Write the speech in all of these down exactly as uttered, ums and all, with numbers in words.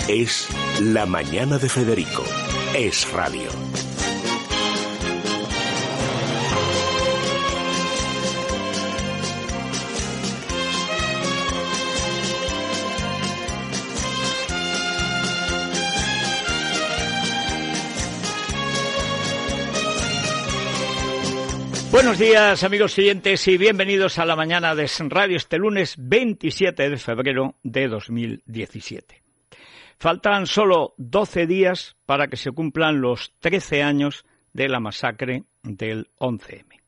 Es La Mañana de Federico. Es radio. Buenos días, amigos oyentes, y bienvenidos a La Mañana de Radio este lunes veintisiete de febrero de dos mil diecisiete. Faltan solo doce días para que se cumplan los trece años de la masacre del once eme.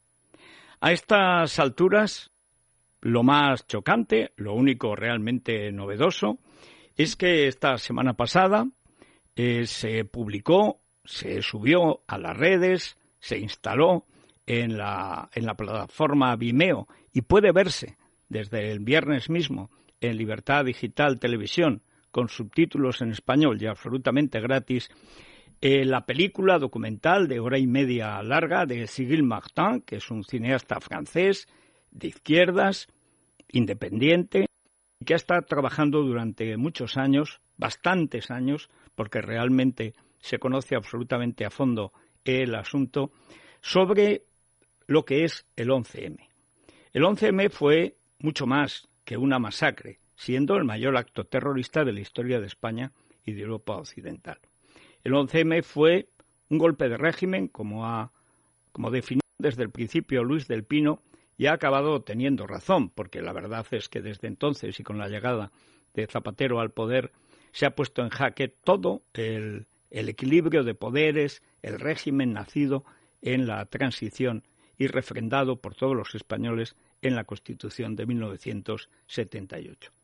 A estas alturas, lo más chocante, lo único realmente novedoso, es que esta semana pasada eh, se publicó, se subió a las redes, se instaló en la, en la plataforma Vimeo y puede verse desde el viernes mismo en Libertad Digital Televisión con subtítulos en español y absolutamente gratis, eh, la película documental de hora y media larga de Cyril Martin, que es un cineasta francés de izquierdas, independiente, y que ha estado trabajando durante muchos años, bastantes años, porque realmente se conoce absolutamente a fondo el asunto, sobre lo que es el once eme. El once eme fue mucho más que una masacre, siendo el mayor acto terrorista de la historia de España y de Europa Occidental. El once eme fue un golpe de régimen, como ha como definió desde el principio Luis del Pino, y ha acabado teniendo razón, porque la verdad es que desde entonces y con la llegada de Zapatero al poder se ha puesto en jaque todo el, el equilibrio de poderes, el régimen nacido en la transición y refrendado por todos los españoles en la Constitución de mil novecientos setenta y ocho.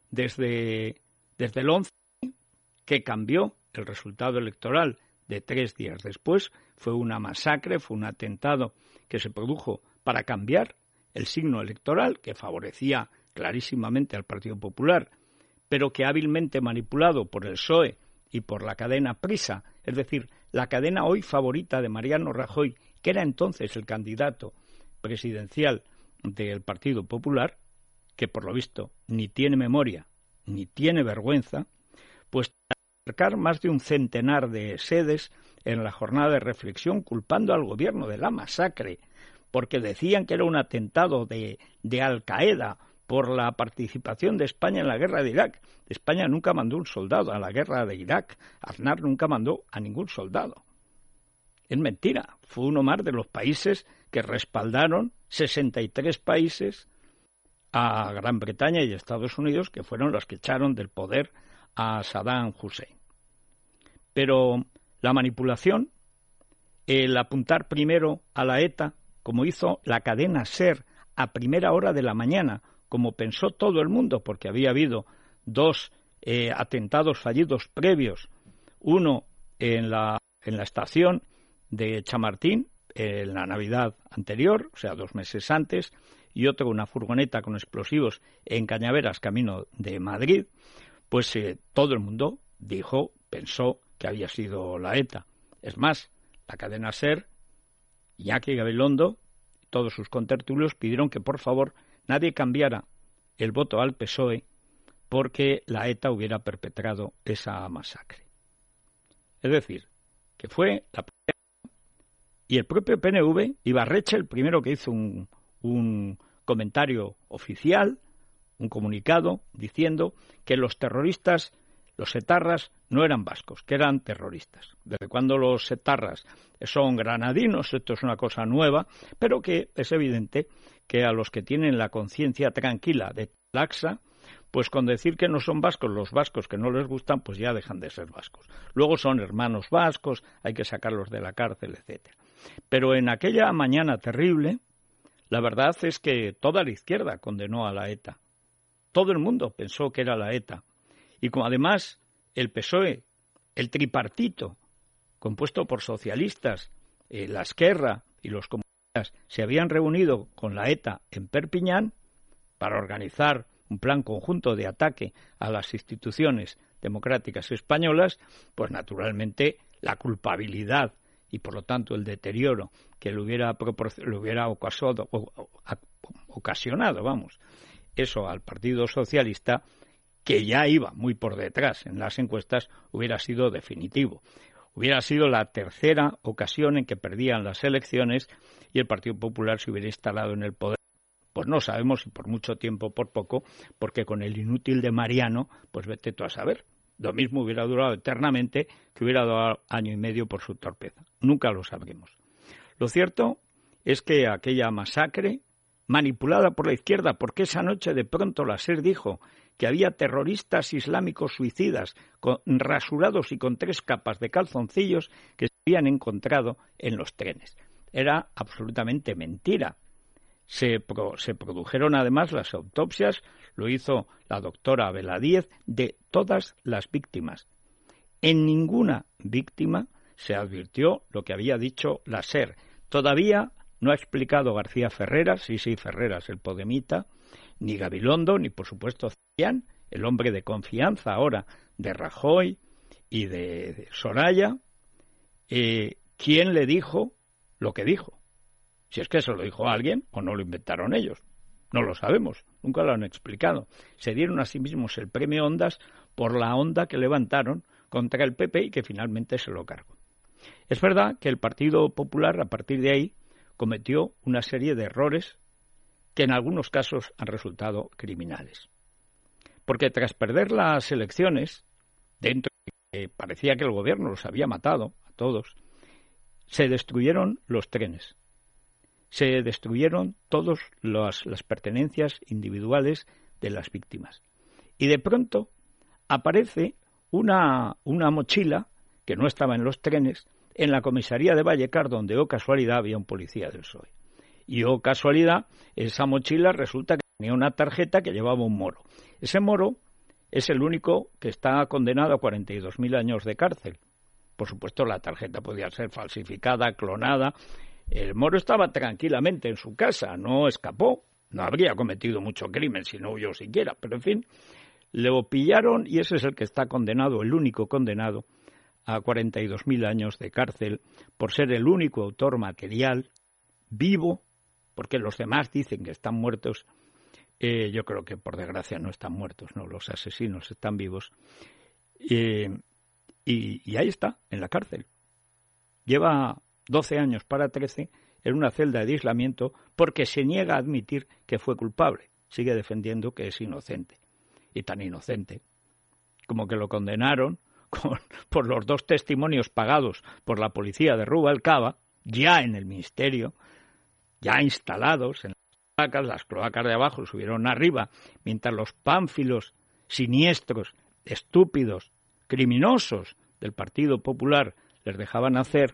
Desde, desde el once, que cambió el resultado electoral de tres días después, fue una masacre, fue un atentado que se produjo para cambiar el signo electoral, que favorecía clarísimamente al Partido Popular, pero que hábilmente manipulado por el P S O E y por la cadena Prisa, es decir, la cadena hoy favorita de Mariano Rajoy, que era entonces el candidato presidencial del Partido Popular, que por lo visto ni tiene memoria ni tiene vergüenza, pues acercar más de un centenar de sedes en la jornada de reflexión culpando al gobierno de la masacre, porque decían que era un atentado de, de Al-Qaeda por la participación de España en la guerra de Irak. España nunca mandó un soldado a la guerra de Irak. Aznar nunca mandó a ningún soldado. Es mentira. Fue uno más de los países que respaldaron, sesenta y tres países, a Gran Bretaña y Estados Unidos, que fueron los que echaron del poder a Saddam Hussein. Pero la manipulación, el apuntar primero a la ETA, como hizo la cadena SER a primera hora de la mañana, como pensó todo el mundo, porque había habido dos eh, atentados fallidos previos, uno en la, en la estación de Chamartín, en la Navidad anterior, o sea, dos meses antes, y otro una furgoneta con explosivos en Cañaveras, camino de Madrid, pues eh, todo el mundo dijo, pensó que había sido la ETA. Es más, la cadena SER, Iñaki Gabilondo, todos sus contertulios pidieron que por favor nadie cambiara el voto al P S O E porque la ETA hubiera perpetrado esa masacre. Es decir, que fue la primera, y el propio P N V, Ibarretxe, el primero que hizo un, un comentario oficial, un comunicado diciendo que los terroristas, los etarras, no eran vascos, que eran terroristas. Desde cuando los etarras son granadinos, esto es una cosa nueva, pero que es evidente que a los que tienen la conciencia tranquila de laxa, pues con decir que no son vascos, los vascos que no les gustan, pues ya dejan de ser vascos. Luego son hermanos vascos, hay que sacarlos de la cárcel, etcétera. Pero en aquella mañana terrible, la verdad es que toda la izquierda condenó a la ETA. Todo el mundo pensó que era la ETA. Y como además el P S O E, el tripartito, compuesto por socialistas, eh, la Esquerra y los comunistas, se habían reunido con la ETA en Perpiñán para organizar un plan conjunto de ataque a las instituciones democráticas españolas, pues naturalmente la culpabilidad y por lo tanto el deterioro que le hubiera, le hubiera ocasionado, ocasionado vamos, eso al Partido Socialista, que ya iba muy por detrás en las encuestas, hubiera sido definitivo. Hubiera sido la tercera ocasión en que perdían las elecciones y el Partido Popular se hubiera instalado en el poder. Pues no sabemos si por mucho tiempo o por poco, porque con el inútil de Mariano, pues vete tú a saber. Lo mismo hubiera durado eternamente que hubiera dado año y medio por su torpeza. Nunca lo sabremos. Lo cierto es que aquella masacre, manipulada por la izquierda, porque esa noche de pronto la SER dijo que había terroristas islámicos suicidas con, rasurados y con tres capas de calzoncillos que se habían encontrado en los trenes. Era absolutamente mentira. Se, pro, se produjeron además las autopsias, lo hizo la doctora Veladíez, de todas las víctimas. En ninguna víctima se advirtió lo que había dicho la SER. Todavía no ha explicado García Ferreras, sí, sí, Ferreras, el podemita, ni Gabilondo, ni por supuesto Cebrián, el hombre de confianza ahora de Rajoy y de, de Soraya, eh, quién le dijo lo que dijo. Si es que eso lo dijo alguien o no lo inventaron ellos. No lo sabemos, nunca lo han explicado. Se dieron a sí mismos el premio Ondas por la onda que levantaron contra el P P y que finalmente se lo cargó. Es verdad que el Partido Popular, a partir de ahí, cometió una serie de errores que en algunos casos han resultado criminales. Porque tras perder las elecciones, dentro de que parecía que el gobierno los había matado a todos, se destruyeron los trenes. Se destruyeron todas las, las pertenencias individuales de las víctimas. Y de pronto aparece una, una mochila, que no estaba en los trenes, en la comisaría de Vallecas, donde, oh casualidad, había un policía del P S O E. Y, oh casualidad, esa mochila resulta que tenía una tarjeta que llevaba un moro. Ese moro es el único que está condenado a cuarenta y dos mil años de cárcel. Por supuesto, la tarjeta podía ser falsificada, clonada. El moro estaba tranquilamente en su casa, no escapó, no habría cometido mucho crimen si no huyó siquiera, pero en fin, lo pillaron y ese es el que está condenado, el único condenado a cuarenta y dos mil años de cárcel por ser el único autor material vivo, porque los demás dicen que están muertos. Eh, yo creo que por desgracia no están muertos, no, los asesinos están vivos. Eh, y, y ahí está, en la cárcel. Lleva doce años para trece en una celda de aislamiento porque se niega a admitir que fue culpable. Sigue defendiendo que es inocente. Y tan inocente como que lo condenaron con, por los dos testimonios pagados por la policía de Rubalcaba, ya en el ministerio, ya instalados en las cloacas. Las cloacas de abajo subieron arriba, mientras los pánfilos siniestros, estúpidos, criminosos del Partido Popular les dejaban hacer.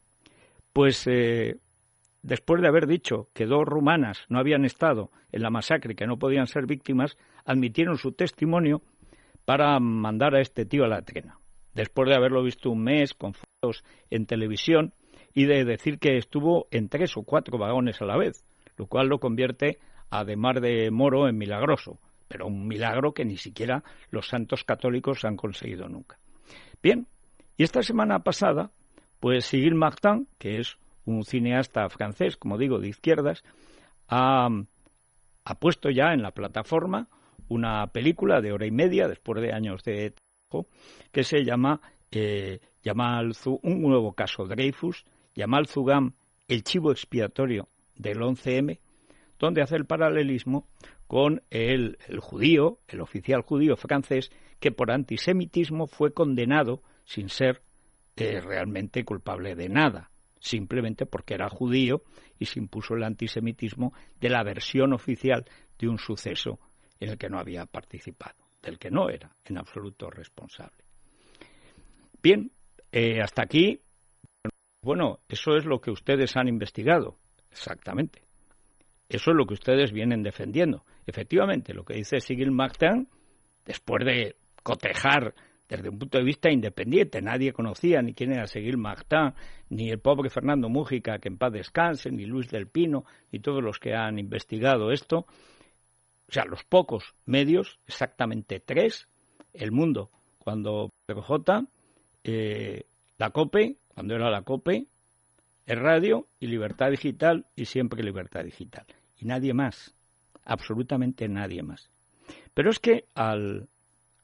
Pues eh, después de haber dicho que dos rumanas no habían estado en la masacre y que no podían ser víctimas, admitieron su testimonio para mandar a este tío a la trena. Después de haberlo visto un mes con fotos en televisión y de decir que estuvo en tres o cuatro vagones a la vez, lo cual lo convierte, además de moro, en milagroso, pero un milagro que ni siquiera los santos católicos han conseguido nunca. Bien, y esta semana pasada, pues Cyril Martin, que es un cineasta francés, como digo, de izquierdas, ha, ha puesto ya en la plataforma una película de hora y media, después de años de trabajo, que se llama eh, Yamal Zugam, un nuevo caso Dreyfus, Yamal Zugam, el chivo expiatorio del once eme, donde hace el paralelismo con el, el judío, el oficial judío francés, que por antisemitismo fue condenado sin ser eh, realmente culpable de nada, simplemente porque era judío y se impuso el antisemitismo de la versión oficial de un suceso en el que no había participado, del que no era en absoluto responsable. Bien, eh, hasta aquí, bueno, eso es lo que ustedes han investigado, exactamente. Eso es lo que ustedes vienen defendiendo. Efectivamente, lo que dice Cyril Martin, después de cotejar desde un punto de vista independiente, nadie conocía ni quién era Cyril Martin, ni el pobre Fernando Mújica, que en paz descanse, ni Luis del Pino, ni todos los que han investigado esto. O sea, los pocos medios, exactamente tres, El Mundo, cuando Pedro J, eh, la COPE, cuando era la COPE, el Radio y Libertad Digital y siempre Libertad Digital. Y nadie más, absolutamente nadie más. Pero es que al,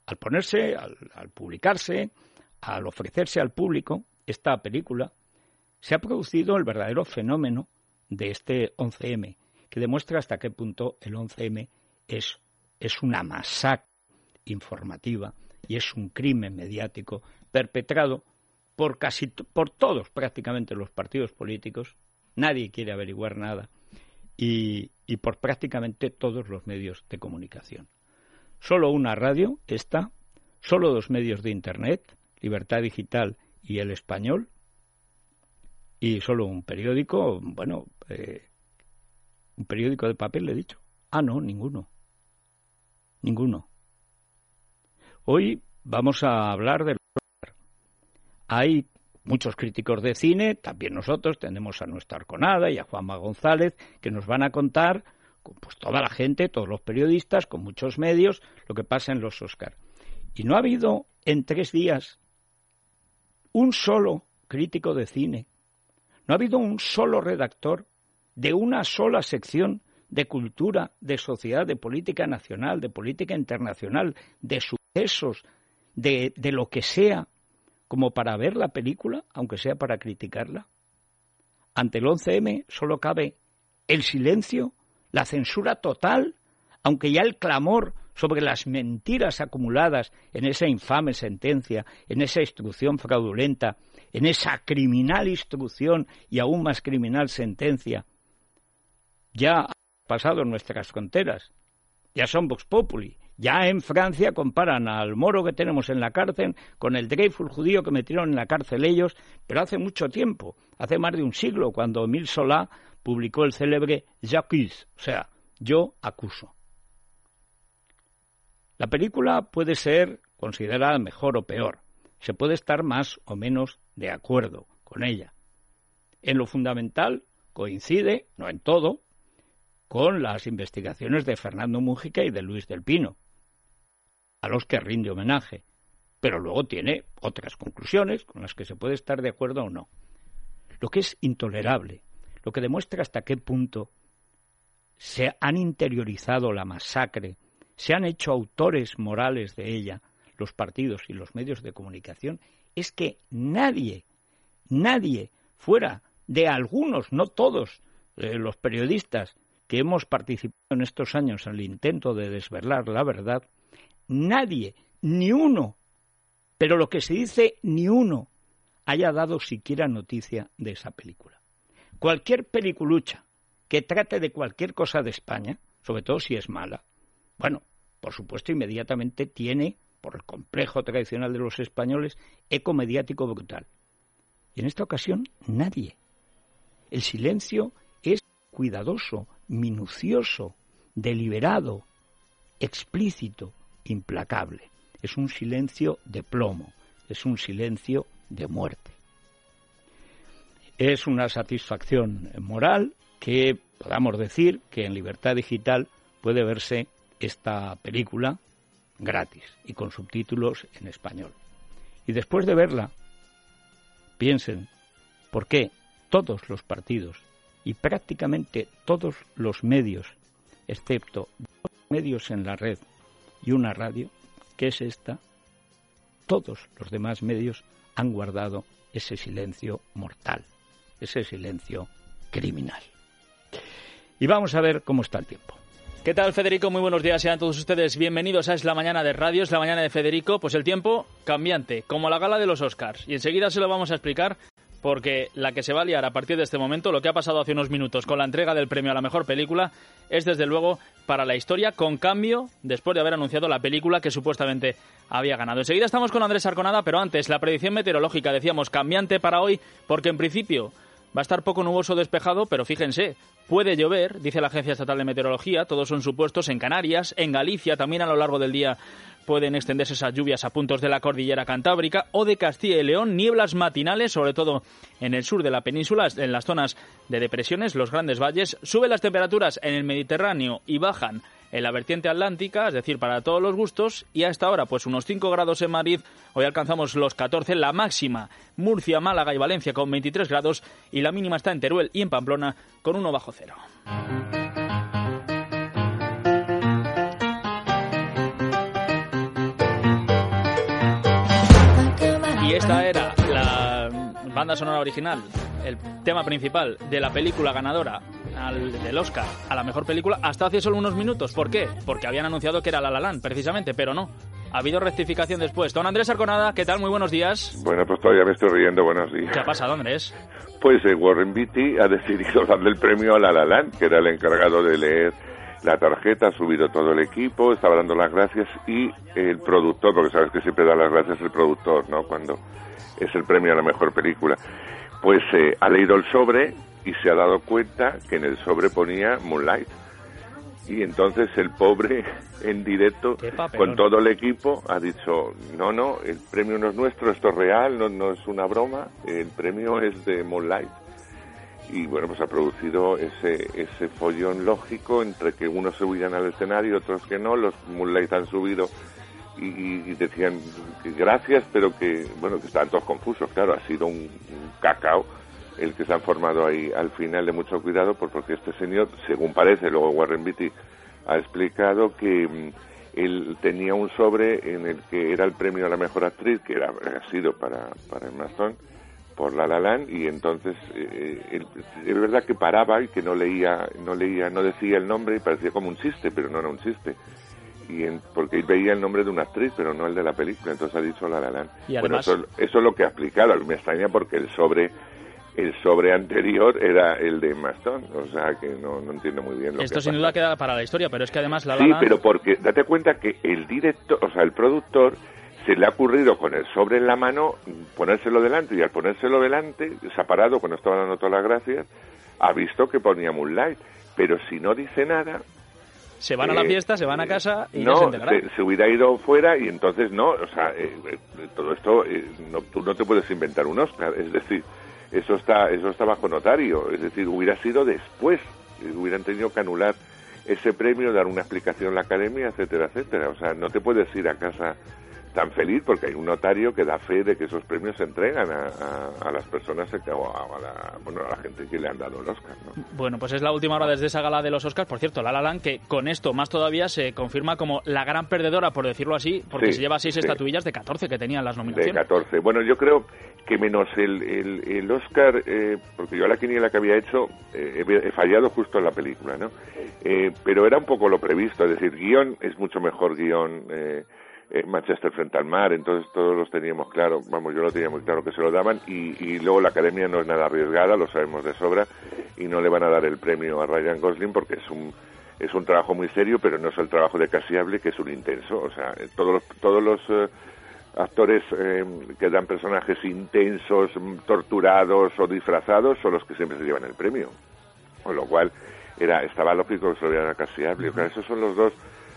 al ponerse, al, al publicarse, al ofrecerse al público esta película, se ha producido el verdadero fenómeno de este once eme, que demuestra hasta qué punto el once eme es, es una masacre informativa y es un crimen mediático perpetrado por casi por todos prácticamente los partidos políticos. Nadie quiere averiguar nada y, y por prácticamente todos los medios de comunicación. Solo una radio, esta, solo dos medios de Internet, Libertad Digital y El Español, y solo un periódico, bueno, eh, un periódico de papel, le he dicho. Ah, no, ninguno. Ninguno. Hoy vamos a hablar de... Hay muchos críticos de cine, también nosotros, tenemos a nuestra Arconada y a Juanma González, que nos van a contar, pues toda la gente, todos los periodistas, con muchos medios, lo que pasa en los Oscar. Y no ha habido en tres días un solo crítico de cine, no ha habido un solo redactor de una sola sección de cultura, de sociedad, de política nacional, de política internacional, de sucesos, de, de lo que sea, como para ver la película, aunque sea para criticarla. Ante el once eme solo cabe el silencio, la censura total, aunque ya el clamor sobre las mentiras acumuladas en esa infame sentencia, en esa instrucción fraudulenta, en esa criminal instrucción y aún más criminal sentencia, ya ha pasado en nuestras fronteras, ya son Vox Populi. Ya en Francia comparan al moro que tenemos en la cárcel con el Dreyfus judío que metieron en la cárcel ellos, pero hace mucho tiempo, hace más de un siglo, cuando Émile Zola publicó el célebre J'accuse, o sea, yo acuso. La película puede ser considerada mejor o peor, se puede estar más o menos de acuerdo con ella. En lo fundamental coincide, no en todo, con las investigaciones de Fernando Mújica y de Luis del Pino, a los que rinde homenaje, pero luego tiene otras conclusiones con las que se puede estar de acuerdo o no. Lo que es intolerable, lo que demuestra hasta qué punto se han interiorizado la masacre, se han hecho autores morales de ella, los partidos y los medios de comunicación, es que nadie, nadie fuera de algunos, no todos, eh, los periodistas que hemos participado en estos años en el intento de desvelar la verdad, nadie, ni uno, pero lo que se dice, ni uno, haya dado siquiera noticia de esa película. Cualquier peliculucha que trate de cualquier cosa de España, sobre todo si es mala, bueno, por supuesto, inmediatamente tiene, por el complejo tradicional de los españoles, eco mediático brutal. Y en esta ocasión, nadie. El silencio es cuidadoso, minucioso, deliberado, explícito, implacable. Es un silencio de plomo, es un silencio de muerte. Es una satisfacción moral que podamos decir que en Libertad Digital puede verse esta película gratis y con subtítulos en español. Y después de verla, piensen por qué todos los partidos y prácticamente todos los medios, excepto dos medios en la red y una radio, que es esta, todos los demás medios han guardado ese silencio mortal, ese silencio criminal. Y vamos a ver cómo está el tiempo. ¿Qué tal, Federico? Muy buenos días, sean todos ustedes bienvenidos a Es la Mañana de Radio, es la Mañana de Federico. Pues el tiempo cambiante, como la gala de los Oscars. Y enseguida se lo vamos a explicar, porque la que se va a liar a partir de este momento, lo que ha pasado hace unos minutos con la entrega del premio a la mejor película, es desde luego para la historia, con cambio después de haber anunciado la película que supuestamente había ganado. Enseguida estamos con Andrés Arconada, pero antes, la predicción meteorológica, decíamos, cambiante para hoy, porque en principio va a estar poco nuboso despejado, pero fíjense, puede llover, dice la Agencia Estatal de Meteorología, todos son supuestos en Canarias, en Galicia, también a lo largo del día pueden extenderse esas lluvias a puntos de la cordillera cantábrica o de Castilla y León, nieblas matinales, sobre todo en el sur de la península, en las zonas de depresiones, los grandes valles, suben las temperaturas en el Mediterráneo y bajan en la vertiente atlántica, es decir, para todos los gustos, y a esta hora pues unos cinco grados en Madrid, hoy alcanzamos los catorce, la máxima Murcia, Málaga y Valencia con veintitrés grados y la mínima está en Teruel y en Pamplona con uno bajo cero. Y esta era la banda sonora original, el tema principal de la película ganadora al, del Oscar a la mejor película hasta hace solo unos minutos. ¿Por qué? Porque habían anunciado que era La La Land, precisamente, pero no. Ha habido rectificación después. Don Andrés Arconada, ¿qué tal? Muy buenos días. Bueno, pues todavía me estoy riendo. Buenos días. ¿Qué ha pasado, Andrés? Pues eh, Warren Beatty ha decidido darle el premio a La La Land, que era el encargado de leer la tarjeta, ha subido todo el equipo, estaba dando las gracias, y el productor, porque sabes que siempre da las gracias el productor, ¿no?, cuando es el premio a la mejor película, pues eh, ha leído el sobre y se ha dado cuenta que en el sobre ponía Moonlight. Y entonces el pobre, en directo, con todo el equipo, ha dicho, no, no, el premio no es nuestro, esto es real, no, no es una broma, el premio es de Moonlight. Y bueno, pues ha producido ese ese follón lógico entre que unos se huían al escenario, otros que no, los Moonlight han subido y, y decían que gracias, pero que, bueno, que estaban todos confusos, claro, ha sido un, un cacao el que se han formado ahí al final, de mucho cuidado, porque este señor, según parece, luego Warren Beatty ha explicado que mm, él tenía un sobre en el que era el premio a la mejor actriz, que era ha sido para, para Emma Stone, por La La Land, y entonces eh, él, es verdad que paraba y que no leía, no leía, no decía el nombre y parecía como un chiste, pero no era un chiste. Y en, porque él veía el nombre de una actriz, pero no el de la película, entonces ha dicho La La Land. Y además, bueno, eso, eso es lo que ha explicado. Me extraña porque el sobre el sobre anterior era el de Emma Stone, o sea que no, no entiendo muy bien lo esto que sin pasa. duda queda para la historia, pero es que además La La Sí, Land... pero porque date cuenta que el director, o sea, el productor, se le ha ocurrido con el sobre en la mano ponérselo delante, y al ponérselo delante, se ha parado cuando estaba dando todas las gracias, ha visto que ponía Moonlight, pero si no dice nada... Se van a la fiesta, se van a casa y no, ya se enterará. Se, se hubiera ido fuera y entonces no, o sea, eh, eh, todo esto, eh, no, tú no te puedes inventar un Oscar, es decir, eso está eso está bajo notario, es decir, hubiera sido después, eh, hubieran tenido que anular ese premio, dar una explicación a la academia, etcétera, etcétera, o sea, no te puedes ir a casa tan feliz porque hay un notario que da fe de que esos premios se entregan a, a, a las personas, a, a, la, bueno, a la gente que le han dado el Oscar, ¿no? Bueno, pues es la última hora desde esa gala de los Oscars. Por cierto, La La Land, que con esto más todavía se confirma como la gran perdedora, por decirlo así, porque sí, se lleva seis sí. estatuillas de catorce que tenían las nominaciones. De catorce. Bueno, yo creo que menos el, el, el Oscar, eh, porque yo la quiniela que había hecho, eh, he, he fallado justo en la película, ¿no? Eh, pero era un poco lo previsto, es decir, guión es mucho mejor guión... Eh, Eh, Manchester frente al mar, entonces todos los teníamos claro, vamos, yo lo tenía muy claro que se lo daban, y, y luego la academia no es nada arriesgada, lo sabemos de sobra, y no le van a dar el premio a Ryan Gosling porque es un es un trabajo muy serio, pero no es el trabajo de Casiable, que es un intenso, o sea, todos los, todos los eh, actores eh, que dan personajes intensos, torturados o disfrazados son los que siempre se llevan el premio, con lo cual era estaba lógico que se lo dieran a Casiable. O sea, esos son los dos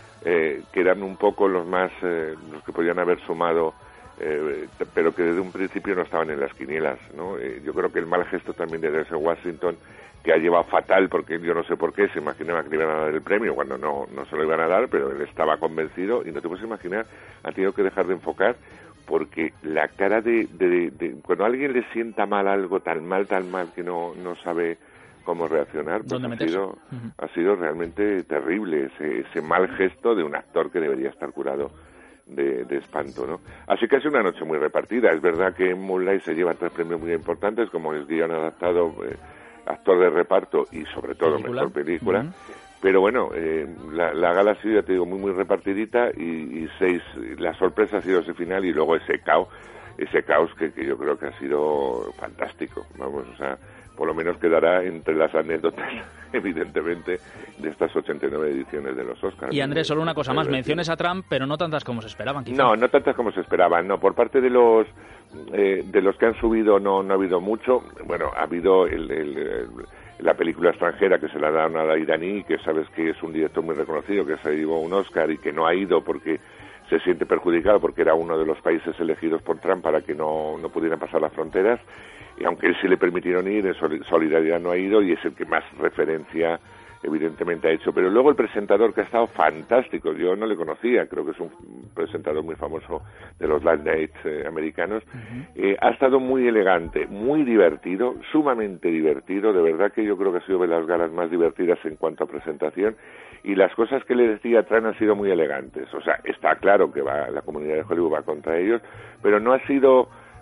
Eh, que eran un poco los más eh, los que podían haber sumado, eh, pero que desde un principio no estaban en las quinielas, ¿no? Eh, yo creo que el mal gesto también de Denzel Washington, que ha llevado fatal, porque yo no sé por qué se imaginaba que le iban a dar el premio cuando no no se lo iban a dar, pero él estaba convencido, y no te puedes imaginar, ha tenido que dejar de enfocar, porque la cara de, de, de, de cuando a alguien le sienta mal algo, tan mal, tan mal, que no no sabe cómo reaccionar, pues ha sido, uh-huh. ha sido realmente terrible ese, ese mal gesto de un actor que debería estar curado de, de espanto, ¿no? Así que ha sido una noche muy repartida. Es verdad que Moonlight se lleva tres premios muy importantes, como es guion adaptado, eh, actor de reparto y sobre todo ¿Película? mejor película, uh-huh. pero bueno, eh, la, la gala ha sido, ya te digo, muy muy repartidita, y, y seis, la sorpresa ha sido ese final, y luego ese caos, ese caos que, que yo creo que ha sido fantástico, vamos, o sea, por lo menos quedará entre las anécdotas, evidentemente, de estas ochenta y nueve ediciones de los Oscars. Y Andrés, solo una cosa más, menciones a Trump, pero no tantas como se esperaban, quizá. No, no tantas como se esperaban, no. Por parte de los eh, de los que han subido no no ha habido mucho. Bueno, ha habido el, el, el, la película extranjera que se la dan a la iraní, que sabes que es un director muy reconocido, que se llevó un Oscar y que no ha ido porque se siente perjudicado, porque era uno de los países elegidos por Trump para que no, no pudieran pasar las fronteras, y aunque él sí le permitieron ir, en solidaridad no ha ido, y es el que más referencia evidentemente ha hecho. Pero luego el presentador, que ha estado fantástico, yo no le conocía, creo que es un presentador muy famoso de los late nights eh, americanos, uh-huh. eh, ha estado muy elegante, muy divertido, sumamente divertido, de verdad que yo creo que ha sido de las galas más divertidas en cuanto a presentación, y las cosas que le decía Trump han sido muy elegantes. O sea, está claro que va la comunidad de Hollywood va contra ellos, pero no ha sido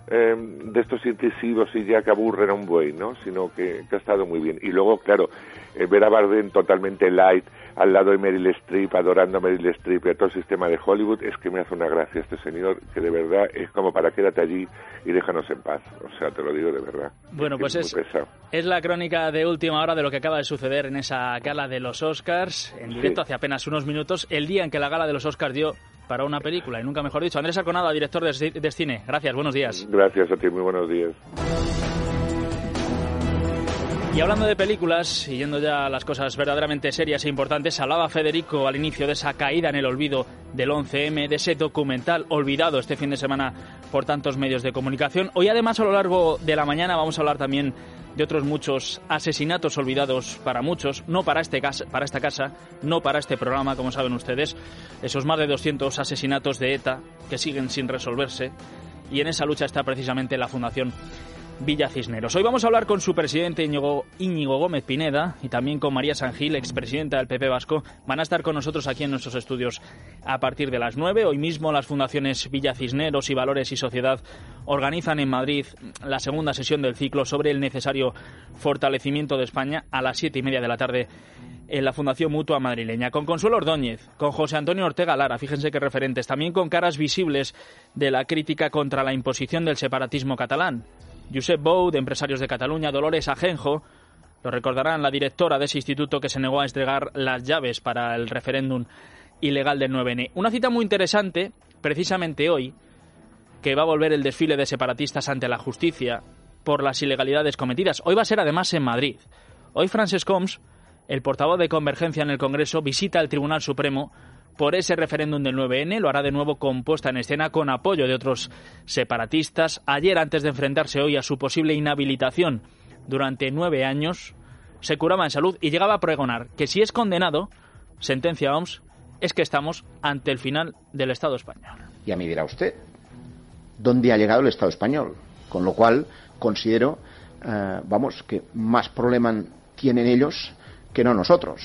eh, de estos incisivos y ya que aburren a un buey, ¿no? Sino que, que ha estado muy bien. Y luego, claro, eh, ver a Bardem totalmente light, al lado de Meryl Streep, adorando a Meryl Streep y a todo el sistema de Hollywood, es que me hace una gracia este señor, que de verdad es como para quédate allí y déjanos en paz. O sea, te lo digo de verdad. Bueno, es pues es, es la crónica de última hora de lo que acaba de suceder en esa gala de los Oscars, en directo, sí, hace apenas unos minutos, el día en que la gala de los Oscars dio para una película, y nunca mejor dicho. Andrés Arconada, director de, de cine. Gracias, buenos días. Gracias a ti, muy buenos días. Y hablando de películas, y yendo ya a las cosas verdaderamente serias e importantes, hablaba Federico al inicio de esa caída en el olvido del once eme, de ese documental olvidado este fin de semana por tantos medios de comunicación. Hoy además, a lo largo de la mañana, vamos a hablar también de otros muchos asesinatos olvidados para muchos, no para, este casa, para esta casa, no para este programa, como saben ustedes, esos más de doscientos asesinatos de ETA que siguen sin resolverse, y en esa lucha está precisamente la Fundación Villa Cisneros. Hoy vamos a hablar con su presidente Íñigo, Íñigo Gómez Pineda, y también con María Sangil, expresidenta del P P vasco. Van a estar con nosotros aquí en nuestros estudios a partir de las nueve. Hoy mismo las fundaciones Villa Cisneros y Valores y Sociedad organizan en Madrid la segunda sesión del ciclo sobre el necesario fortalecimiento de España a las siete y media de la tarde en la Fundación Mutua Madrileña, con Consuelo Ordóñez, con José Antonio Ortega Lara, fíjense qué referentes, también con caras visibles de la crítica contra la imposición del separatismo catalán. Josep Bou, de Empresarios de Cataluña, Dolores Ajenjo, lo recordarán, la directora de ese instituto que se negó a entregar las llaves para el referéndum ilegal del nueve ene. Una cita muy interesante, precisamente hoy, que va a volver el desfile de separatistas ante la justicia por las ilegalidades cometidas. Hoy va a ser además en Madrid. Hoy Francesc Homs, el portavoz de Convergencia en el Congreso, visita el Tribunal Supremo por ese referéndum del nueve ene, lo hará de nuevo con puesta en escena, con apoyo de otros separatistas. Ayer, antes de enfrentarse hoy a su posible inhabilitación durante nueve años, se curaba en salud y llegaba a pregonar que si es condenado, sentencia O M S, es que estamos ante el final del Estado español. Y a mí dirá usted, ¿dónde ha llegado el Estado español? Con lo cual, considero, eh, vamos, que más problema tienen ellos que no nosotros.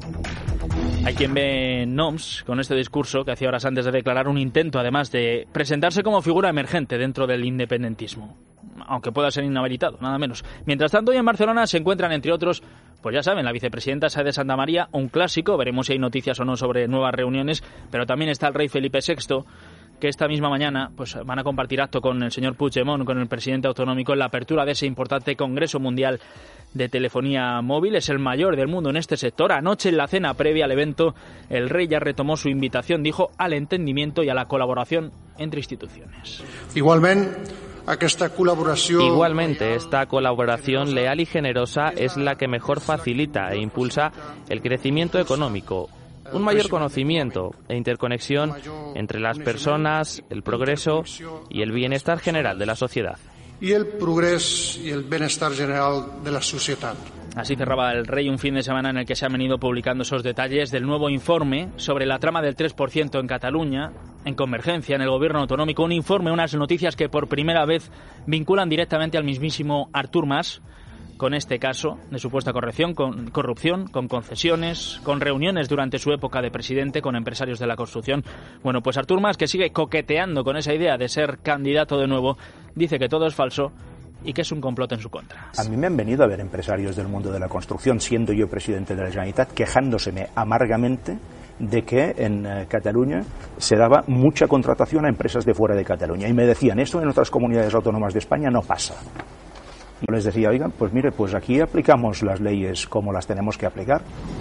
Hay quien ve en O M S, con este discurso que hacía horas antes de declarar, un intento, además, de presentarse como figura emergente dentro del independentismo, aunque pueda ser inhabilitado, nada menos. Mientras tanto, hoy en Barcelona se encuentran, entre otros, pues ya saben, la vicepresidenta Saez de Santa María, un clásico, veremos si hay noticias o no sobre nuevas reuniones, pero también está el rey Felipe sexto, que esta misma mañana pues van a compartir acto con el señor Puigdemont, con el presidente autonómico, en la apertura de ese importante Congreso Mundial de Telefonía Móvil. Es el mayor del mundo en este sector. Anoche, en la cena previa al evento, el rey ya retomó su invitación, dijo, al entendimiento y a la colaboración entre instituciones. Igualmente, Aquesta colaboració... Igualmente, esta colaboración leal y generosa es la que mejor facilita e impulsa el crecimiento económico, un mayor conocimiento e interconexión entre las personas, el progreso y el bienestar general de la sociedad. Y el progreso y el bienestar general de la sociedad. Así cerraba el rey un fin de semana en el que se han venido publicando esos detalles del nuevo informe sobre la trama del tres por ciento en Cataluña, en Convergencia, en el gobierno autonómico. Un informe, unas noticias que por primera vez vinculan directamente al mismísimo Artur Mas, con este caso de supuesta corrupción, con corrupción, con concesiones, con reuniones durante su época de presidente con empresarios de la construcción. Bueno, pues Artur Mas, que sigue coqueteando con esa idea de ser candidato de nuevo, dice que todo es falso y que es un complot en su contra. A mí me han venido a ver empresarios del mundo de la construcción, siendo yo presidente de la Generalitat, quejándoseme amargamente de que en eh, Cataluña se daba mucha contratación a empresas de fuera de Cataluña. Y me decían, esto en otras comunidades autónomas de España no pasa. Yo les decía, oigan, pues mire, pues aquí aplicamos las leyes como las tenemos que aplicar.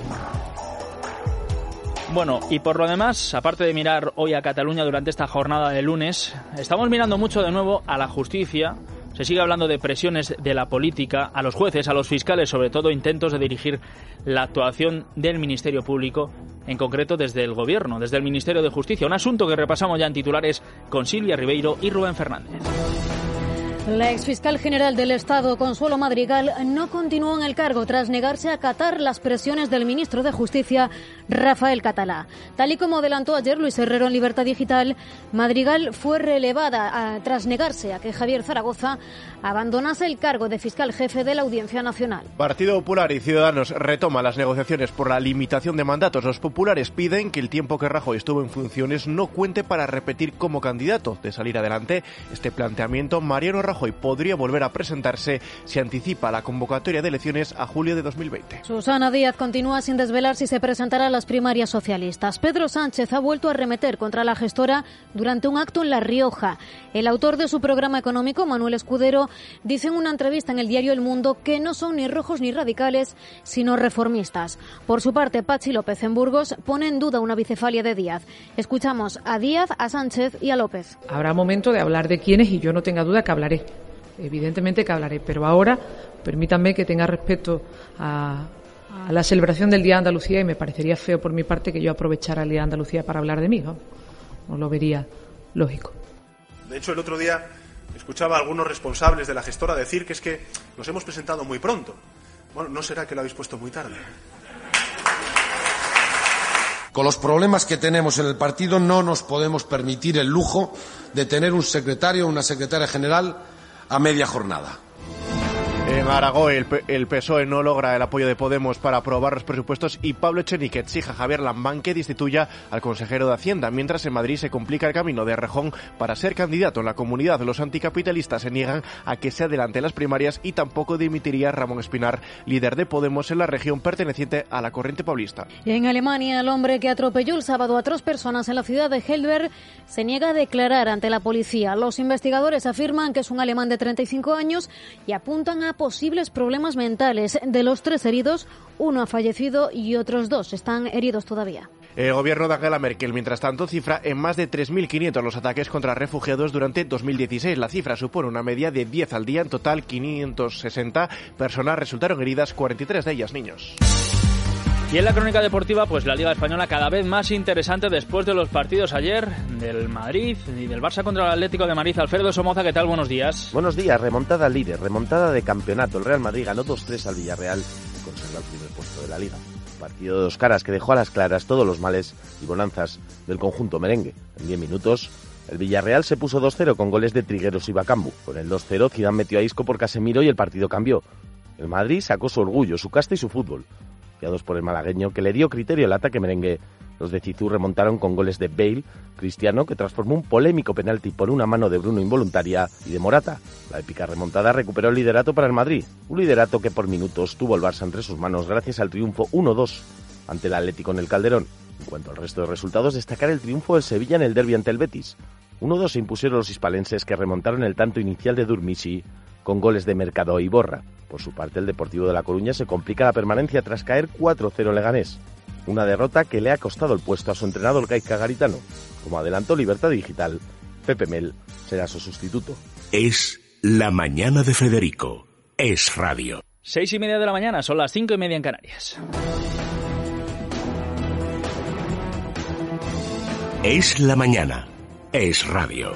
Bueno, y por lo demás, aparte de mirar hoy a Cataluña durante esta jornada de lunes, estamos mirando mucho de nuevo a la justicia. Se sigue hablando de presiones de la política a los jueces, a los fiscales, sobre todo intentos de dirigir la actuación del Ministerio Público, en concreto desde el Gobierno, desde el Ministerio de Justicia. Un asunto que repasamos ya en titulares con Silvia Ribeiro y Rubén Fernández. La exfiscal general del Estado, Consuelo Madrigal, no continuó en el cargo tras negarse a acatar las presiones del ministro de Justicia, Rafael Catalá. Tal y como adelantó ayer Luis Herrero en Libertad Digital, Madrigal fue relevada a, tras negarse a que Javier Zaragoza abandonase el cargo de fiscal jefe de la Audiencia Nacional. Partido Popular y Ciudadanos retoman las negociaciones por la limitación de mandatos. Los populares piden que el tiempo que Rajoy estuvo en funciones no cuente para repetir como candidato. De salir adelante este planteamiento, Mariano Rajoy Rajoy podría volver a presentarse si anticipa la convocatoria de elecciones a julio de dos mil veinte. Susana Díaz continúa sin desvelar si se presentará a las primarias socialistas. Pedro Sánchez ha vuelto a arremeter contra la gestora durante un acto en La Rioja. El autor de su programa económico, Manuel Escudero, dice en una entrevista en el diario El Mundo que no son ni rojos ni radicales, sino reformistas. Por su parte, Patxi López en Burgos pone en duda una bicefalia de Díaz. Escuchamos a Díaz, a Sánchez y a López. Habrá momento de hablar de quiénes y yo no tenga duda que hablaré. Evidentemente que hablaré, pero ahora permítanme que tenga respeto a, a la celebración del Día de Andalucía y me parecería feo por mi parte que yo aprovechara el Día de Andalucía para hablar de mí, ¿no? No lo vería lógico. De hecho, el otro día escuchaba a algunos responsables de la gestora decir que es que nos hemos presentado muy pronto. Bueno, ¿no será que lo habéis puesto muy tarde? Con los problemas que tenemos en el partido no nos podemos permitir el lujo de tener un secretario o una secretaria general a media jornada. En Aragón, el, el P S O E no logra el apoyo de Podemos para aprobar los presupuestos y Pablo Echenique exige a Javier Lambán que destituya al consejero de Hacienda, mientras en Madrid se complica el camino de Errejón para ser candidato en la comunidad. Los anticapitalistas se niegan a que se adelante las primarias y tampoco dimitiría Ramón Espinar, líder de Podemos en la región perteneciente a la corriente paulista. En Alemania, el hombre que atropelló el sábado a tres personas en la ciudad de Heidelberg se niega a declarar ante la policía. Los investigadores afirman que es un alemán de treinta y cinco años y apuntan a posibles problemas mentales. De los tres heridos, uno ha fallecido y otros dos están heridos todavía. El gobierno de Angela Merkel, mientras tanto, cifra en más de tres mil quinientos los ataques contra refugiados durante dos mil dieciséis. La cifra supone una media de diez al día. En total, quinientas sesenta personas resultaron heridas, cuarenta y tres de ellas niños. Y en la crónica deportiva, pues la Liga Española cada vez más interesante después de los partidos ayer del Madrid y del Barça contra el Atlético de Madrid. Alfredo Somoza, ¿qué tal? Buenos días. Buenos días. Remontada líder, remontada de campeonato. El Real Madrid ganó dos tres al Villarreal y conserva el primer puesto de la Liga. Partido de dos caras que dejó a las claras todos los males y bonanzas del conjunto merengue. En diez minutos, el Villarreal se puso dos cero con goles de Trigueros y Bacambu. Con el dos cero, Zidane metió a Isco por Casemiro y el partido cambió. El Madrid sacó su orgullo, su casta y su fútbol. Guiados por el malagueño, que le dio criterio al ataque merengue, los de Zizou remontaron con goles de Bale, Cristiano, que transformó un polémico penalti por una mano de Bruno involuntaria, y de Morata. La épica remontada recuperó el liderato para el Madrid, un liderato que por minutos tuvo el Barça entre sus manos gracias al triunfo uno dos ante el Atlético en el Calderón. En cuanto al resto de resultados, destacar el triunfo del Sevilla en el derbi ante el Betis. uno dos se impusieron los hispalenses, que remontaron el tanto inicial de Durmisi con goles de Mercado y Borra. Por su parte, el Deportivo de La Coruña se complica la permanencia tras caer cuatro cero en Leganés. Una derrota que le ha costado el puesto a su entrenador Gaizka Garitano. Como adelantó Libertad Digital, Pepe Mel será su sustituto. Es La Mañana de Federico. Es radio. Seis y media de la mañana, son las cinco y media en Canarias. Es La Mañana. Es radio.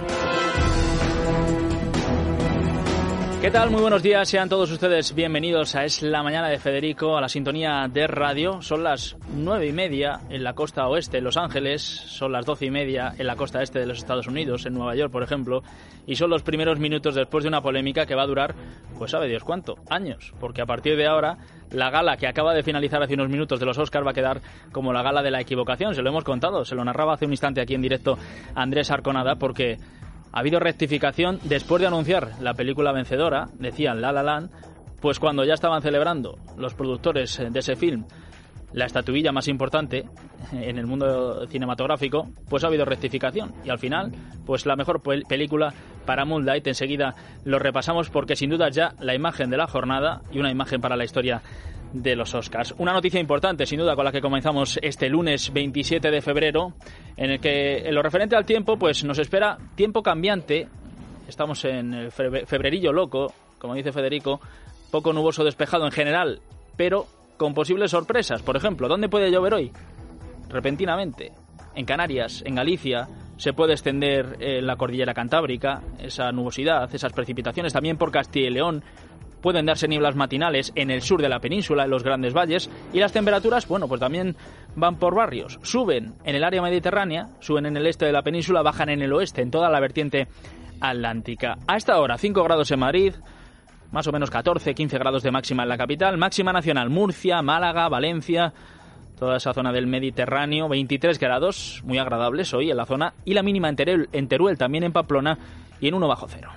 ¿Qué tal? Muy buenos días, sean todos ustedes bienvenidos a Es la Mañana de Federico, a la sintonía de radio. Son las nueve y media en la costa oeste, en Los Ángeles, son las doce y media en la costa este de los Estados Unidos, en Nueva York, por ejemplo, y son los primeros minutos después de una polémica que va a durar, pues sabe Dios cuánto, años, porque a partir de ahora la gala que acaba de finalizar hace unos minutos de los Oscars va a quedar como la gala de la equivocación. Se lo hemos contado, se lo narraba hace un instante aquí en directo Andrés Arconada, porque ha habido rectificación después de anunciar la película vencedora, decían La La Land, pues cuando ya estaban celebrando los productores de ese film la estatuilla más importante en el mundo cinematográfico, pues ha habido rectificación y al final, pues la mejor pel- película para Moonlight. Enseguida lo repasamos porque sin duda ya la imagen de la jornada y una imagen para la historia de los Oscars. Una noticia importante, sin duda, con la que comenzamos este lunes veintisiete de febrero, en el que, en lo referente al tiempo, pues nos espera tiempo cambiante. Estamos en el febrerillo loco, como dice Federico, poco nuboso despejado en general, pero con posibles sorpresas. Por ejemplo, ¿dónde puede llover hoy? Repentinamente. En Canarias, en Galicia, se puede extender en la cordillera cantábrica, esa nubosidad, esas precipitaciones, también por Castilla y León. Pueden darse nieblas matinales en el sur de la península, en los grandes valles, y las temperaturas, bueno, pues también van por barrios. Suben en el área mediterránea, suben en el este de la península, bajan en el oeste, en toda la vertiente atlántica. A esta hora, cinco grados en Madrid, más o menos catorce, quince grados de máxima en la capital, máxima nacional, Murcia, Málaga, Valencia, toda esa zona del Mediterráneo, veintitrés grados, muy agradables hoy en la zona, y la mínima en Teruel, en Teruel también en Pamplona, y en uno bajo cero.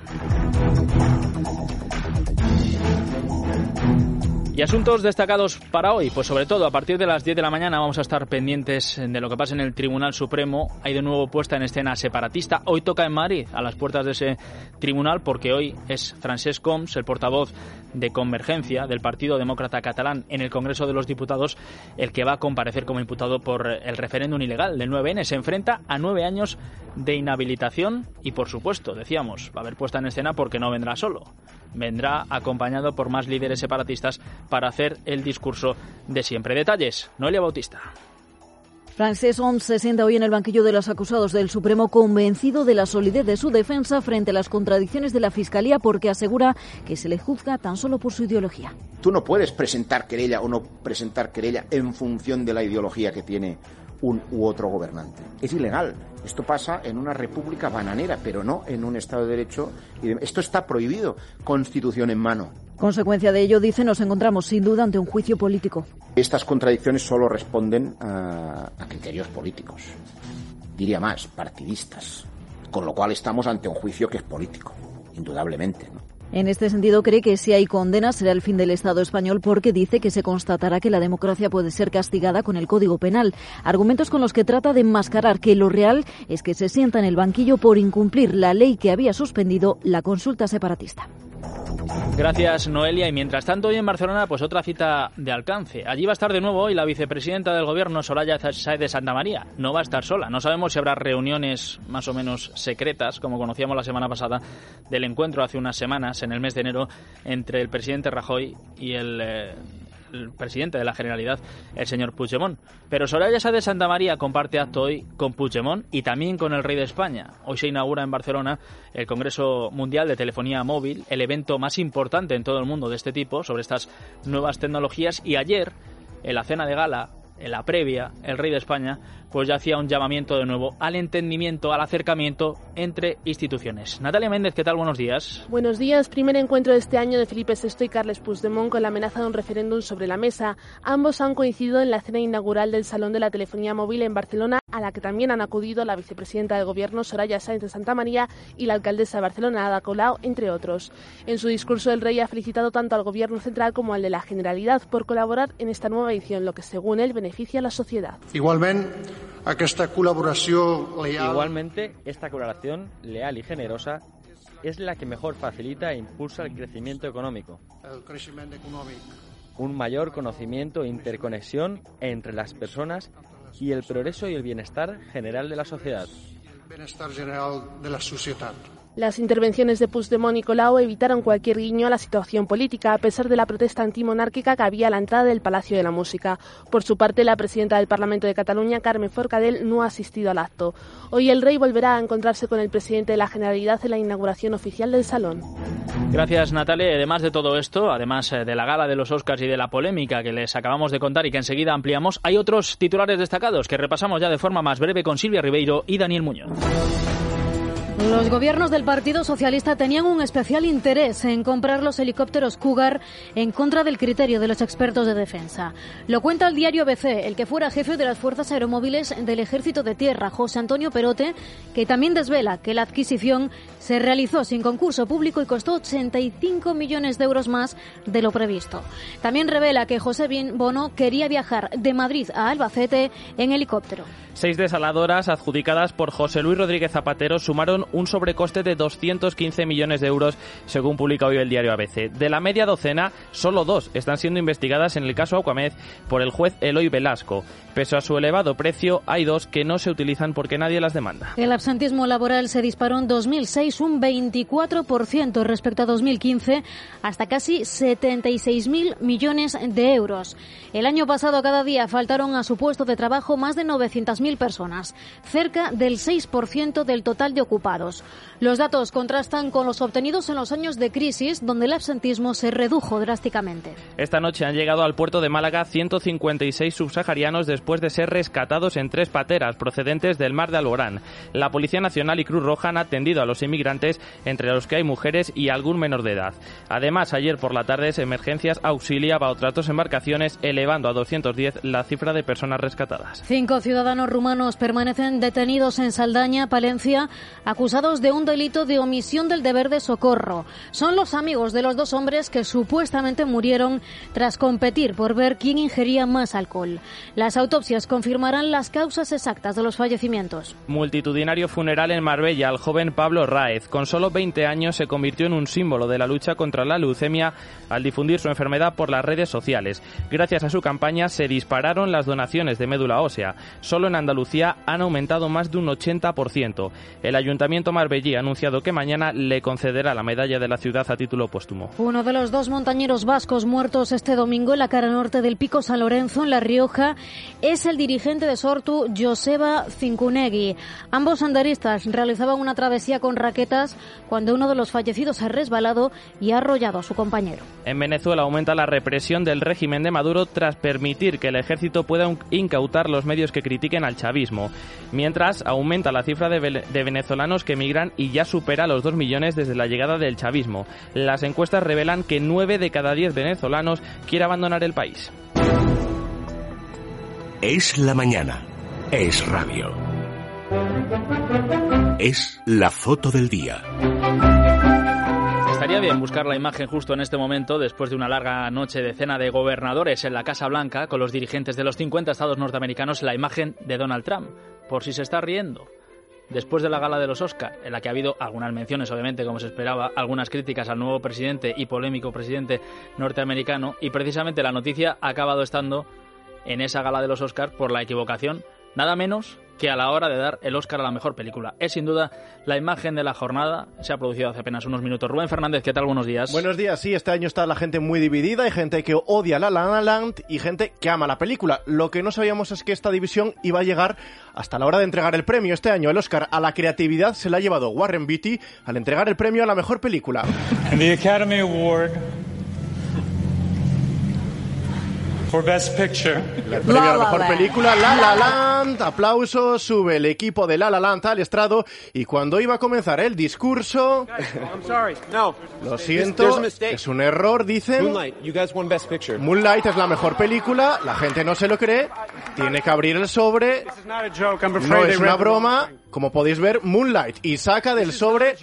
Y asuntos destacados para hoy, pues sobre todo a partir de las diez de la mañana vamos a estar pendientes de lo que pasa en el Tribunal Supremo. Hay de nuevo puesta en escena separatista. Hoy toca en Madrid, a las puertas de ese tribunal, porque hoy es Francesc Homs, el portavoz de Convergencia del Partido Demócrata Catalán en el Congreso de los Diputados, el que va a comparecer como imputado por el referéndum ilegal del nueve ene. Se enfrenta a nueve años de inhabilitación y, por supuesto, decíamos, va a haber puesta en escena porque no vendrá solo. Vendrá acompañado por más líderes separatistas para hacer el discurso de siempre. Detalles, Noelia Bautista. Francesc Homs se sienta hoy en el banquillo de los acusados del Supremo, convencido de la solidez de su defensa frente a las contradicciones de la Fiscalía, porque asegura que se le juzga tan solo por su ideología. Tú no puedes presentar querella o no presentar querella en función de la ideología que tiene un u otro gobernante. Es ilegal. Esto pasa en una república bananera, pero no en un Estado de Derecho. Esto está prohibido, Constitución en mano. Consecuencia de ello, dice, nos encontramos sin duda ante un juicio político. Estas contradicciones solo responden a, a criterios políticos, diría más, partidistas, con lo cual estamos ante un juicio que es político, indudablemente, ¿no? En este sentido, cree que si hay condena será el fin del Estado español, porque dice que se constatará que la democracia puede ser castigada con el Código Penal. Argumentos con los que trata de enmascarar que lo real es que se sienta en el banquillo por incumplir la ley que había suspendido la consulta separatista. Gracias, Noelia. Y mientras tanto, hoy en Barcelona, pues otra cita de alcance. Allí va a estar de nuevo hoy la vicepresidenta del Gobierno, Soraya Sáenz de Santamaría. No va a estar sola. No sabemos si habrá reuniones más o menos secretas, como conocíamos la semana pasada, del encuentro hace unas semanas, en el mes de enero, entre el presidente Rajoy y el... Eh, el presidente de la Generalidad, el señor Puigdemont. Pero Soraya Sáenz de Santamaría comparte acto hoy con Puigdemont y también con el rey de España. Hoy se inaugura en Barcelona el Congreso Mundial de Telefonía Móvil, el evento más importante en todo el mundo de este tipo, sobre estas nuevas tecnologías, y ayer, en la cena de gala, en la previa, el rey de España pues ya hacía un llamamiento de nuevo al entendimiento, al acercamiento entre instituciones. Natalia Méndez, ¿qué tal? Buenos días. Buenos días. Primer encuentro de este año de Felipe sexto y Carles Puigdemont con la amenaza de un referéndum sobre la mesa. Ambos han coincidido en la cena inaugural del Salón de la Telefonía Móvil en Barcelona, a la que también han acudido la vicepresidenta del Gobierno, Soraya Sáenz de Santamaría, y la alcaldesa de Barcelona, Ada Colau, entre otros. En su discurso, el rey ha felicitado tanto al Gobierno central como al de la Generalidad por colaborar en esta nueva edición, lo que según él beneficia a la sociedad. Igualmente, aquesta col·laboració leal... Igualmente, esta colaboración leal y generosa es la que mejor facilita e impulsa el crecimiento económico, el creixement econòmic, un mayor conocimiento e interconexión entre las personas y el progreso y el bienestar general de la sociedad. Bienestar general de la societat. Las intervenciones de Puigdemont y Colau evitaron cualquier guiño a la situación política, a pesar de la protesta antimonárquica que había a la entrada del Palacio de la Música. Por su parte, la presidenta del Parlamento de Cataluña, Carme Forcadell, no ha asistido al acto. Hoy el rey volverá a encontrarse con el presidente de la Generalidad en la inauguración oficial del Salón. Gracias, Natalia. Además de todo esto, además de la gala de los Oscars y de la polémica que les acabamos de contar y que enseguida ampliamos, hay otros titulares destacados que repasamos ya de forma más breve con Silvia Ribeiro y Daniel Muñoz. Los gobiernos del Partido Socialista tenían un especial interés en comprar los helicópteros Cougar en contra del criterio de los expertos de defensa. Lo cuenta el diario A B C, el que fuera jefe de las Fuerzas Aeromóviles del Ejército de Tierra, José Antonio Perote, que también desvela que la adquisición se realizó sin concurso público y costó ochenta y cinco millones de euros más de lo previsto. También revela que José Bono quería viajar de Madrid a Albacete en helicóptero. Seis desaladoras adjudicadas por José Luis Rodríguez Zapatero sumaron un sobrecoste de doscientos quince millones de euros, según publica hoy el diario A B C. De la media docena, solo dos están siendo investigadas en el caso Aquamed por el juez Eloy Velasco. Pese a su elevado precio, hay dos que no se utilizan porque nadie las demanda. El absentismo laboral se disparó en dos mil seis dieciséis un veinticuatro por ciento respecto a dos mil quince, hasta casi setenta y seis mil millones de euros. El año pasado cada día faltaron a su puesto de trabajo más de novecientas mil personas, cerca del seis por ciento del total de ocupados. Los datos contrastan con los obtenidos en los años de crisis, donde el absentismo se redujo drásticamente. Esta noche han llegado al puerto de Málaga ciento cincuenta y seis subsaharianos después de ser rescatados en tres pateras procedentes del mar de Alborán. La Policía Nacional y Cruz Roja han atendido a los inmigrantes, entre los que hay mujeres y algún menor de edad. Además, ayer por la tarde, Emergencias auxiliaba a otras dos embarcaciones, elevando a doscientos diez la cifra de personas rescatadas. Cinco ciudadanos rumanos permanecen detenidos en Saldaña, Palencia, acusados de un delito de omisión del deber de socorro. Son los amigos de los dos hombres que supuestamente murieron tras competir por ver quién ingería más alcohol. Las autopsias confirmarán las causas exactas de los fallecimientos. Multitudinario funeral en Marbella al joven Pablo Ráez. Con solo veinte años se convirtió en un símbolo de la lucha contra la leucemia al difundir su enfermedad por las redes sociales. Gracias a su campaña se dispararon las donaciones de médula ósea. Solo en Andalucía han aumentado más de un ochenta por ciento. El Ayuntamiento marbellí ha anunciado que mañana le concederá la medalla de la ciudad a título póstumo. Uno de los dos montañeros vascos muertos este domingo en la cara norte del Pico San Lorenzo, en La Rioja, es el dirigente de Sortu, Joseba Zinkunegi. Ambos andaristas realizaban una travesía con raquetas cuando uno de los fallecidos ha resbalado y ha arrollado a su compañero. En Venezuela aumenta la represión del régimen de Maduro tras permitir que el ejército pueda incautar los medios que critiquen al chavismo. Mientras, aumenta la cifra de, ve- de venezolanos que emigran y ya supera los dos millones desde la llegada del chavismo. Las encuestas revelan que nueve de cada diez venezolanos quiere abandonar el país. Es la mañana. Es radio. Es la foto del día. Estaría bien buscar la imagen justo en este momento, después de una larga noche de cena de gobernadores en la Casa Blanca con los dirigentes de los cincuenta estados norteamericanos, la imagen de Donald Trump, por si se está riendo. Después de la gala de los Oscar, en la que ha habido algunas menciones, obviamente, como se esperaba, algunas críticas al nuevo presidente y polémico presidente norteamericano, y precisamente la noticia ha acabado estando en esa gala de los Oscar por la equivocación, nada menos que a la hora de dar el Oscar a la mejor película. Es sin duda la imagen de la jornada, se ha producido hace apenas unos minutos. Rubén Fernández, ¿qué tal? Buenos días. Buenos días, sí, este año está la gente muy dividida, hay gente que odia La La Land y gente que ama la película. Lo que no sabíamos es que esta división iba a llegar hasta la hora de entregar el premio. Este año el Oscar a la creatividad se la ha llevado Warren Beatty al entregar el premio a la mejor película. And the Academy Award for Best Picture. El premio a la mejor película, La La Land. Aplausos, sube el equipo de La La Land al estrado y cuando iba a comenzar el discurso... Lo siento, es un error, dicen. Moonlight es la mejor película, la gente no se lo cree, tiene que abrir el sobre, no es una broma, como podéis ver, Moonlight, y saca del sobre...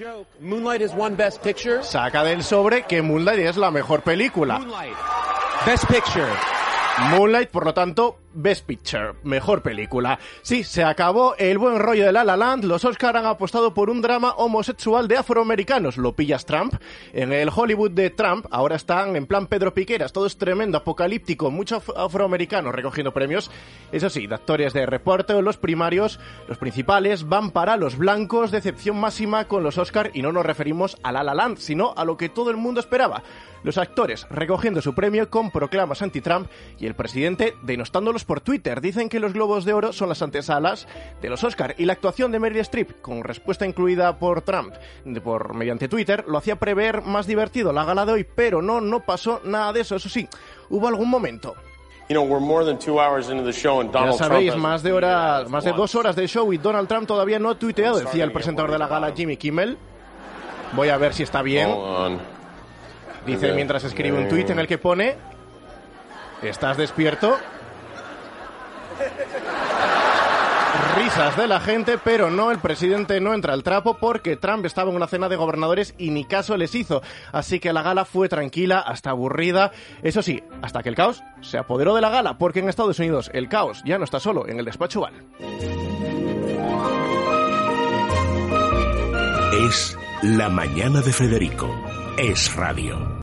Saca del sobre que Moonlight es la mejor película. Best Picture. Moonlight, por lo tanto, Best Picture, mejor película. Sí, se acabó el buen rollo de La La Land. Los Oscar han apostado por un drama homosexual de afroamericanos. ¿Lo pillas, Trump? En el Hollywood de Trump ahora están en plan Pedro Piqueras. Todo es tremendo, apocalíptico, muchos afroamericanos recogiendo premios. Eso sí, de actores de reparto, los primarios, los principales, van para los blancos. Decepción máxima con los Oscar, y no nos referimos a La La Land, sino a lo que todo el mundo esperaba. Los actores recogiendo su premio con proclamas anti-Trump y el presidente denostándolos por Twitter. Dicen que los Globos de Oro son las antesalas de los Oscar, y la actuación de Meryl Streep, con respuesta incluida por Trump por mediante Twitter, lo hacía prever más divertido la gala de hoy, pero no, no pasó nada de eso. Eso sí, hubo algún momento. Ya sabéis, más de horas, más de dos horas de show y Donald Trump todavía no ha tuiteado, decía el presentador de la gala, Jimmy Kimmel. Voy a ver si está bien. Dice mientras escribe un tuit en el que pone: ¿estás despierto? Risas de la gente, pero no, el presidente no entra al trapo porque Trump estaba en una cena de gobernadores y ni caso les hizo. Así que la gala fue tranquila, hasta aburrida. Eso sí, hasta que el caos se apoderó de la gala, porque en Estados Unidos el caos ya no está solo en el despacho Oval. Es la mañana de Federico. Es radio.